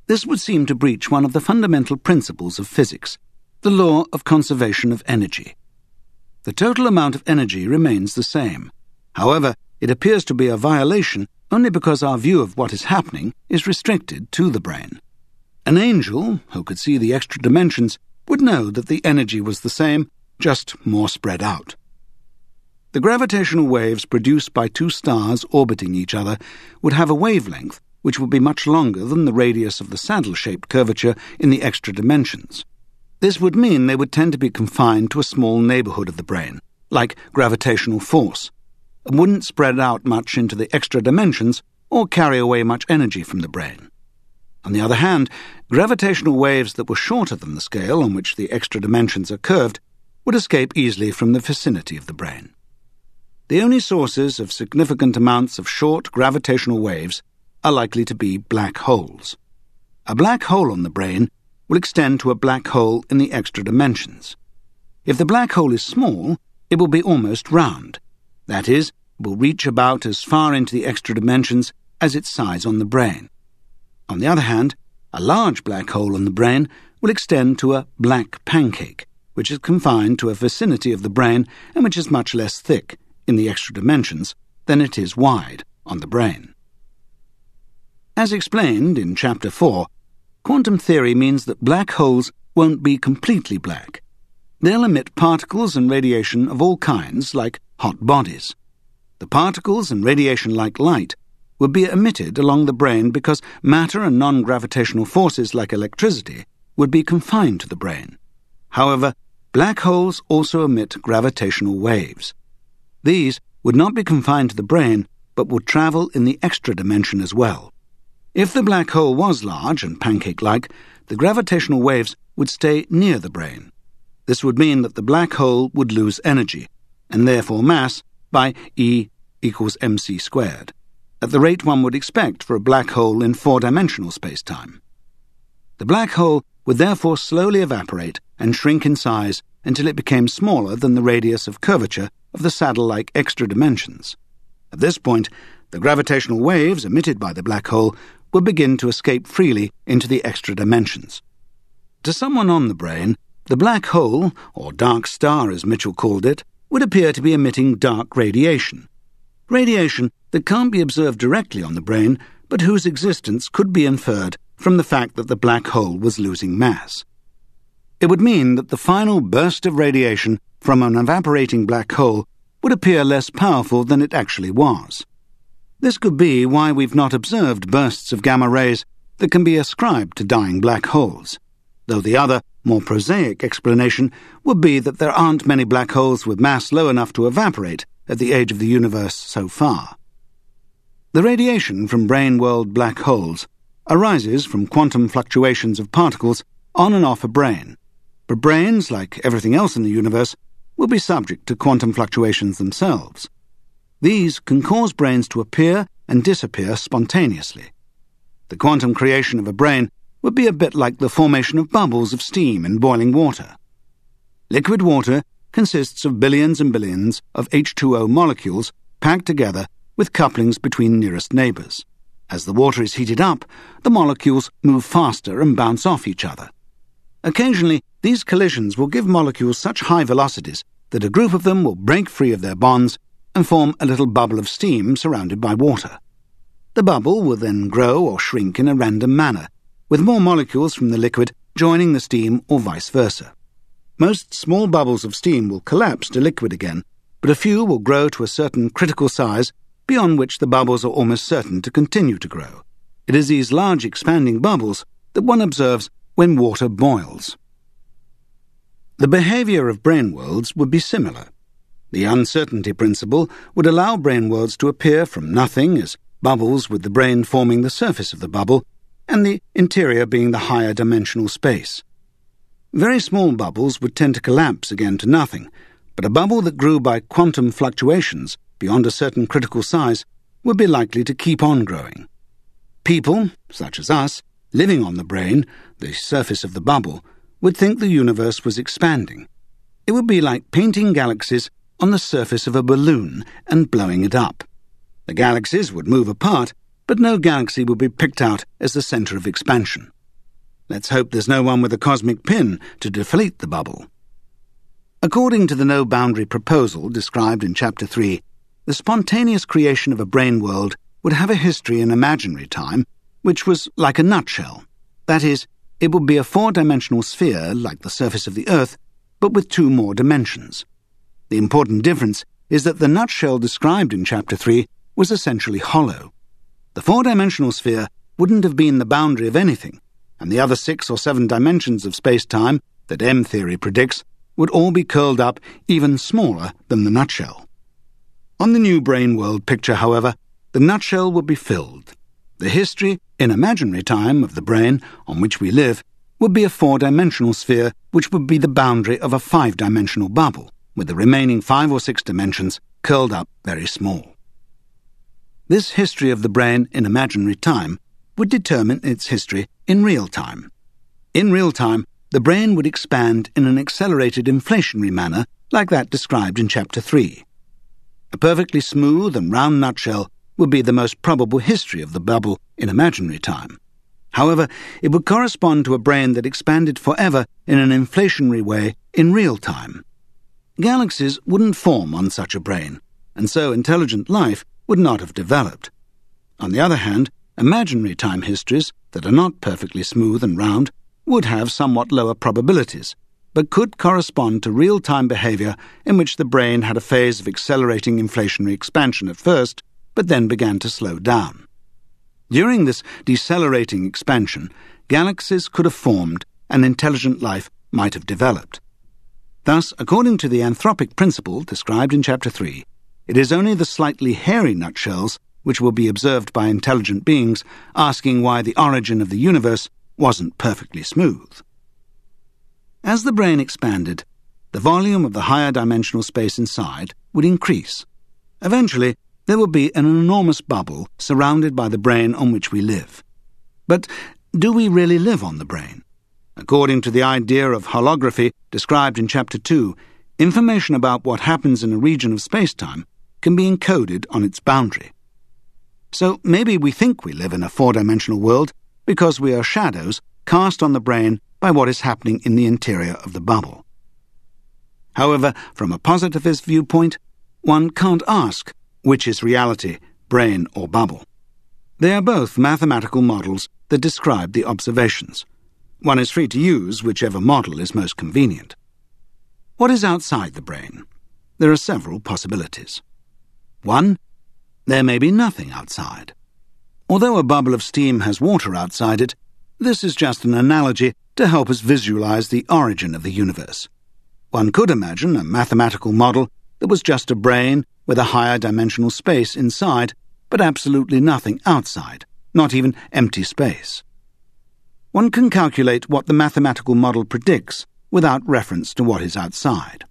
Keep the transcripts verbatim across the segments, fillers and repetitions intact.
This would seem to breach one of the fundamental principles of physics, the law of conservation of energy. The total amount of energy remains the same. However, it appears to be a violation only because our view of what is happening is restricted to the brain. An angel, who could see the extra dimensions, would know that the energy was the same, just more spread out. The gravitational waves produced by two stars orbiting each other would have a wavelength which would be much longer than the radius of the saddle-shaped curvature in the extra dimensions. This would mean they would tend to be confined to a small neighbourhood of the brain, like gravitational force, and wouldn't spread out much into the extra dimensions or carry away much energy from the brain. On the other hand, gravitational waves that were shorter than the scale on which the extra dimensions are curved would escape easily from the vicinity of the brain. The only sources of significant amounts of short gravitational waves are likely to be black holes. A black hole on the brain will extend to a black hole in the extra dimensions. If the black hole is small, it will be almost round. That is, it will reach about as far into the extra dimensions as its size on the brain. On the other hand, a large black hole on the brain will extend to a black pancake, which is confined to a vicinity of the brain and which is much less thick in the extra dimensions than it is wide on the brain. As explained in Chapter four, quantum theory means that black holes won't be completely black. They'll emit particles and radiation of all kinds, like hot bodies. The particles and radiation, like light, would be emitted along the brain because matter and non-gravitational forces like electricity would be confined to the brain. However, black holes also emit gravitational waves. These would not be confined to the brain, but would travel in the extra dimension as well. If the black hole was large and pancake-like, the gravitational waves would stay near the brain. This would mean that the black hole would lose energy, and therefore mass, by E equals mc squared, at the rate one would expect for a black hole in four-dimensional space-time. The black hole would therefore slowly evaporate and shrink in size until it became smaller than the radius of curvature of the saddle-like extra dimensions. At this point, the gravitational waves emitted by the black hole would begin to escape freely into the extra dimensions. To someone on the brain, the black hole, or dark star as Mitchell called it, would appear to be emitting dark radiation. Radiation that can't be observed directly on the brain, but whose existence could be inferred from the fact that the black hole was losing mass. It would mean that the final burst of radiation from an evaporating black hole would appear less powerful than it actually was. This could be why we've not observed bursts of gamma rays that can be ascribed to dying black holes, though the other, more prosaic explanation would be that there aren't many black holes with mass low enough to evaporate at the age of the universe so far. The radiation from brain-world black holes arises from quantum fluctuations of particles on and off a brain, but brains, like everything else in the universe, will be subject to quantum fluctuations themselves. These can cause brains to appear and disappear spontaneously. The quantum creation of a brain would be a bit like the formation of bubbles of steam in boiling water. Liquid water consists of billions and billions of H two O molecules packed together with couplings between nearest neighbours. As the water is heated up, the molecules move faster and bounce off each other. Occasionally, these collisions will give molecules such high velocities that a group of them will break free of their bonds and form a little bubble of steam surrounded by water. The bubble will then grow or shrink in a random manner, with more molecules from the liquid joining the steam or vice versa. Most small bubbles of steam will collapse to liquid again, but a few will grow to a certain critical size beyond which the bubbles are almost certain to continue to grow. It is these large expanding bubbles that one observes when water boils. The behaviour of brain worlds would be similar. The uncertainty principle would allow brain worlds to appear from nothing as bubbles with the brain forming the surface of the bubble and the interior being the higher dimensional space. Very small bubbles would tend to collapse again to nothing, but a bubble that grew by quantum fluctuations beyond a certain critical size would be likely to keep on growing. People, such as us, living on the brain, the surface of the bubble, would think the universe was expanding. It would be like painting galaxies on the surface of a balloon and blowing it up. The galaxies would move apart, but no galaxy would be picked out as the centre of expansion. Let's hope there's no one with a cosmic pin to deflate the bubble. According to the no-boundary proposal described in Chapter three, the spontaneous creation of a brain world would have a history in imaginary time, which was like a nutshell. That is, it would be a four-dimensional sphere like the surface of the Earth, but with two more dimensions. The important difference is that the nutshell described in Chapter three was essentially hollow. The four-dimensional sphere wouldn't have been the boundary of anything, and the other six or seven dimensions of space-time that M-theory predicts would all be curled up even smaller than the nutshell. On the new brain world picture, however, the nutshell would be filled. The history, in imaginary time, of the brain on which we live would be a four-dimensional sphere which would be the boundary of a five-dimensional bubble, with the remaining five or six dimensions curled up very small. This history of the brain in imaginary time would determine its history in real time. In real time, the brain would expand in an accelerated inflationary manner like that described in Chapter three. A perfectly smooth and round nutshell would be the most probable history of the bubble in imaginary time. However, it would correspond to a brain that expanded forever in an inflationary way in real time. Galaxies wouldn't form on such a brain, and so intelligent life would not have developed. On the other hand, imaginary time histories that are not perfectly smooth and round would have somewhat lower probabilities, but could correspond to real-time behavior in which the brain had a phase of accelerating inflationary expansion at first, but then began to slow down. During this decelerating expansion, galaxies could have formed and intelligent life might have developed. Thus, according to the anthropic principle described in Chapter three, it is only the slightly hairy nutshells which will be observed by intelligent beings asking why the origin of the universe wasn't perfectly smooth. As the brain expanded, the volume of the higher dimensional space inside would increase. Eventually, there would be an enormous bubble surrounded by the brain on which we live. But do we really live on the brain? According to the idea of holography described in Chapter two, information about what happens in a region of space-time can be encoded on its boundary. So maybe we think we live in a four-dimensional world because we are shadows cast on the brain by what is happening in the interior of the bubble. However, from a positivist viewpoint, one can't ask which is reality, brain or bubble. They are both mathematical models that describe the observations. One is free to use whichever model is most convenient. What is outside the brain? There are several possibilities. One, there may be nothing outside. Although a bubble of steam has water outside it, this is just an analogy to help us visualize the origin of the universe. One could imagine a mathematical model that was just a brain with a higher dimensional space inside, but absolutely nothing outside, not even empty space. One can calculate what the mathematical model predicts without reference to what is outside.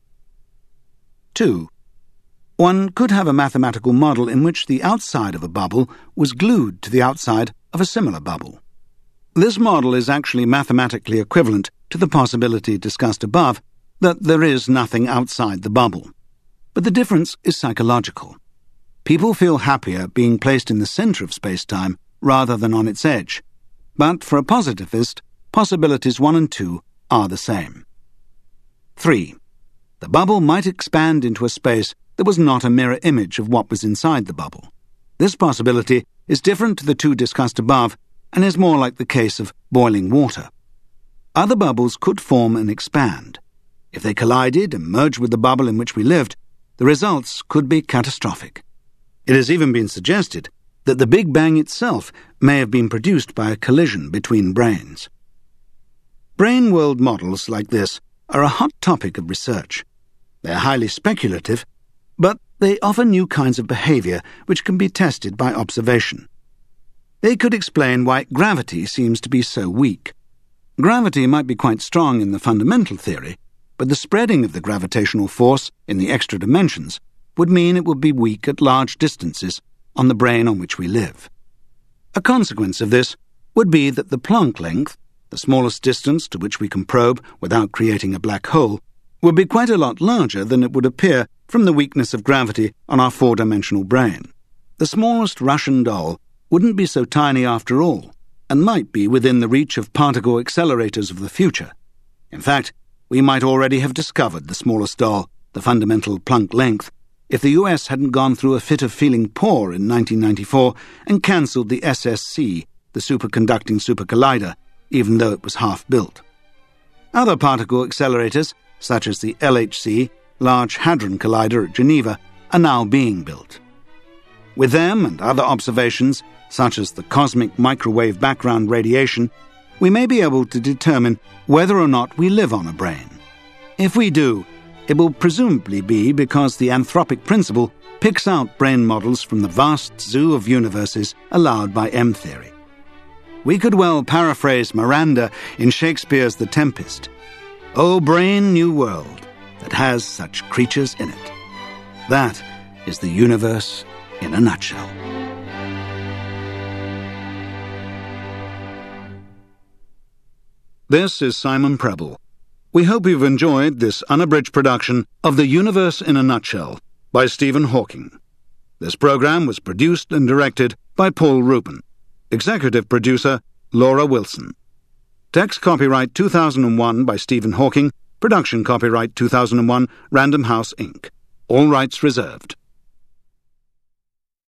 Two, one could have a mathematical model in which the outside of a bubble was glued to the outside of a similar bubble. This model is actually mathematically equivalent to the possibility discussed above that there is nothing outside the bubble. But the difference is psychological. People feel happier being placed in the center of space-time rather than on its edge. But for a positivist, possibilities one and two are the same. Three, the bubble might expand into a space that was not a mirror image of what was inside the bubble. This possibility is different to the two discussed above and is more like the case of boiling water. Other bubbles could form and expand. If they collided and merged with the bubble in which we lived, the results could be catastrophic. It has even been suggested that the Big Bang itself may have been produced by a collision between brains. Brain world models like this are a hot topic of research. They are highly speculative, but they offer new kinds of behavior which can be tested by observation. They could explain why gravity seems to be so weak. Gravity might be quite strong in the fundamental theory, but the spreading of the gravitational force in the extra dimensions would mean it would be weak at large distances on the brain on which we live. A consequence of this would be that the Planck length, the smallest distance to which we can probe without creating a black hole, would be quite a lot larger than it would appear from the weakness of gravity on our four-dimensional brain. The smallest Russian doll wouldn't be so tiny after all, and might be within the reach of particle accelerators of the future. In fact, we might already have discovered the smallest doll, the fundamental Planck length, if the U S hadn't gone through a fit of feeling poor in nineteen ninety-four and cancelled the S S C, the superconducting supercollider, even though it was half-built. Other particle accelerators, such as the L H C, Large Hadron Collider at Geneva, are now being built. With them and other observations, such as the cosmic microwave background radiation, we may be able to determine whether or not we live on a brain. If we do, it will presumably be because the anthropic principle picks out brain models from the vast zoo of universes allowed by M-theory. We could well paraphrase Miranda in Shakespeare's The Tempest. "O brain, new world, that has such creatures in it." That is the universe in a nutshell. This is Simon Preble. We hope you've enjoyed this unabridged production of The Universe in a Nutshell by Stephen Hawking. This program was produced and directed by Paul Rubin. Executive producer, Laura Wilson. Text copyright two thousand one by Stephen Hawking. Production copyright two thousand one, Random House, Incorporated. All rights reserved.